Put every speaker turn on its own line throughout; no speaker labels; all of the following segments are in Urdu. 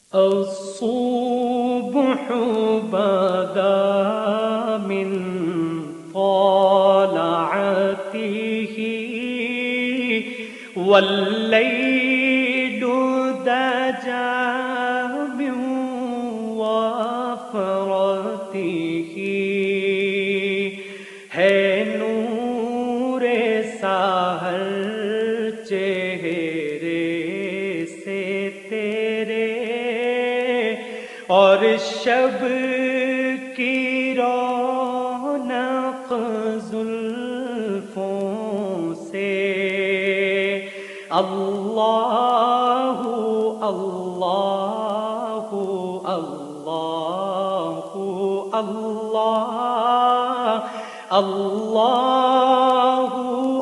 الصبح بدا من طلعته والليل دجا من وفرته ہے نور سحر چہرے سے تیرے اور شب کی رونق زلفوں سے اللہ اللہ اللہ اللہ اللہ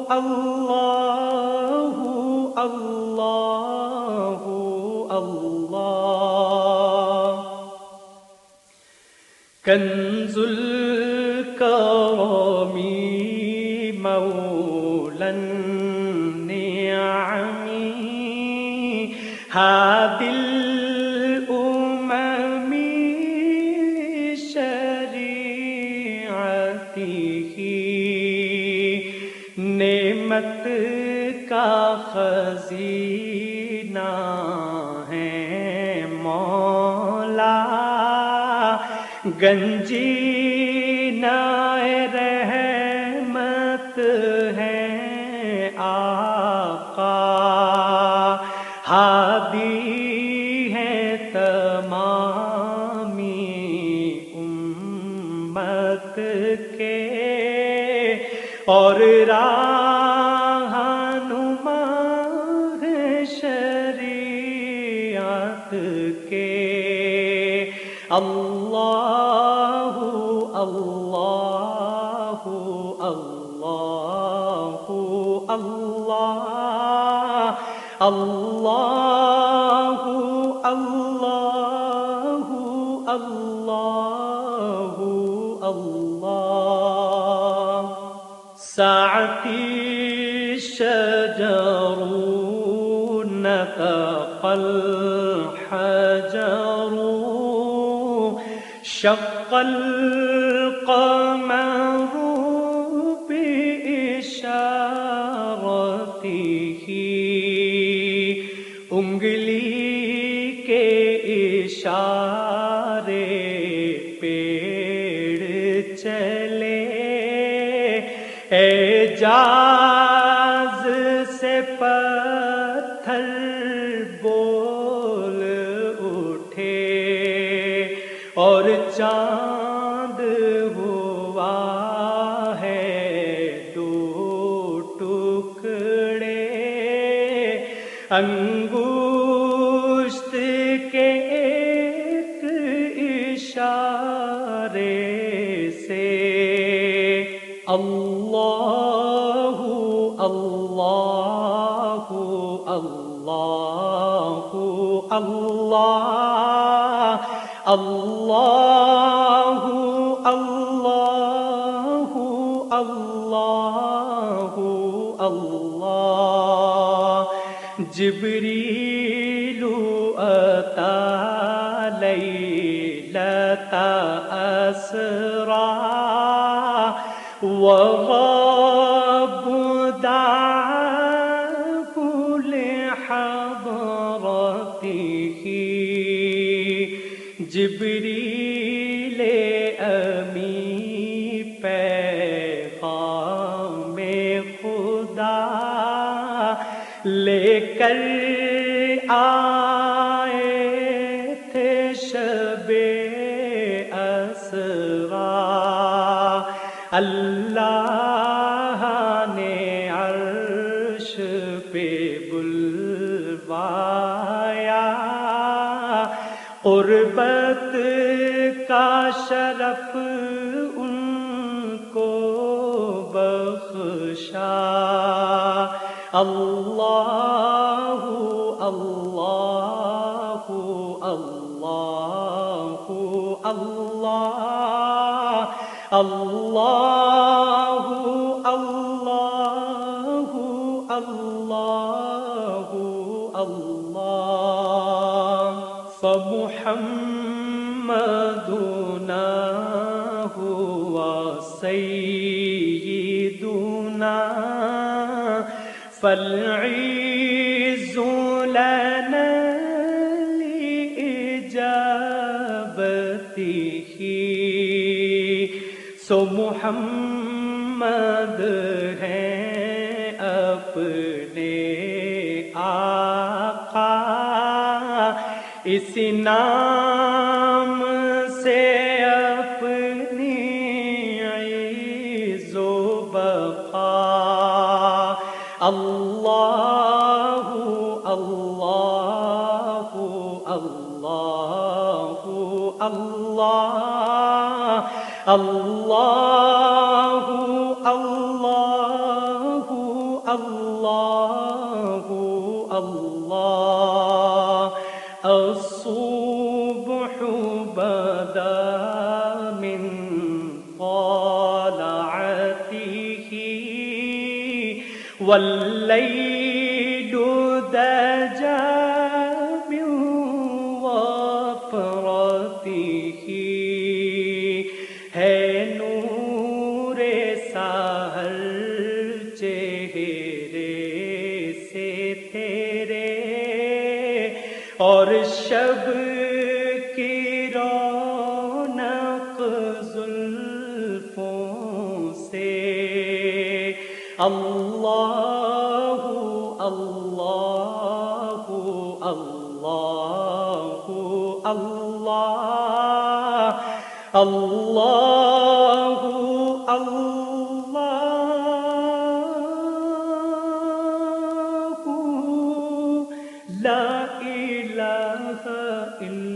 اللہ اللہ اللہ کنز الکرم مولا النعم هادي الأمم شریعته نعمت کا خزینہ ہے مولا گنجینہ رحمت ہے آقا ہادی ہے تمامی امت کے اور رہنما ہے شریعت کے اللہ اللہ اللہ اللہ اللہ اللہ اللہ اللہ ساعتی شجر نطق الحجر شق القمر بإشارته انگلی کے اشارے پیڑ چلے اعجاز سے پتھر بول اٹھے اور چاند ہوا ہے دو ٹکڑے انگشت کے ایک اشارے سے اللہ اللہ اللہ اللہ اللہ اللہ اللہ اللہ جبریل اتی لیلۃ اسری وغاب دعوه لحضرته جبریل امی پیغام خدا لے کر آئے تھے شب اسری اللہ نے عرش پہ بلوایا قربت کا شرف ان کو بخشا اللہ اللہ اللہ اللہ اللہ اللہ اللہ اللہ فمحمدنا هو سيدنا فالعز لنا لإجابته سو محمد ہیں اپنے آقا اس نام سے اپنی عز و بقا اللہ اللہ اللہ اللہ اللہ اللہ اللہ اللہ الصبح بدا من طلعته والليل دجى من وفرته ہے نور سحر چہرے سے تیرے اور شب کی رونق زلفوں سے اللہ اللہ اللہ اللہ اللہ اللہ لا الہ الا